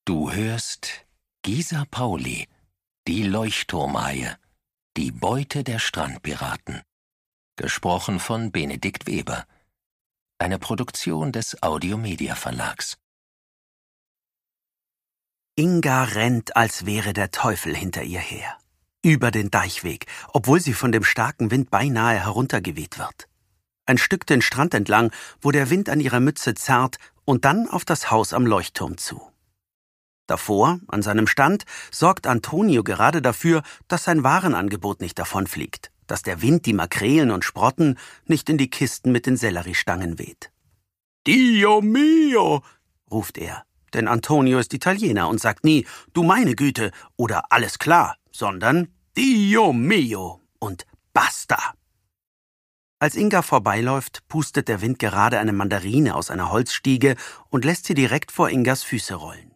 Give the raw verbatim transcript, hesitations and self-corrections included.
Du hörst Gisa Pauli, die Leuchtturmhaie, die Beute der Strandpiraten. Gesprochen von Benedikt Weber. Eine Produktion des Audiomedia Verlags. Inga rennt, als wäre der Teufel hinter ihr her. Über den Deichweg, obwohl sie von dem starken Wind beinahe heruntergeweht wird. Ein Stück den Strand entlang, wo der Wind an ihrer Mütze zerrt, und dann auf das Haus am Leuchtturm zu. Davor, an seinem Stand, sorgt Antonio gerade dafür, dass sein Warenangebot nicht davonfliegt, dass der Wind die Makrelen und Sprotten nicht in die Kisten mit den Selleriestangen weht. »Dio mio«, ruft er, denn Antonio ist Italiener und sagt nie »Du meine Güte« oder »Alles klar«, sondern »Dio mio« und »Basta«. Als Inga vorbeiläuft, pustet der Wind gerade eine Mandarine aus einer Holzstiege und lässt sie direkt vor Ingas Füße rollen.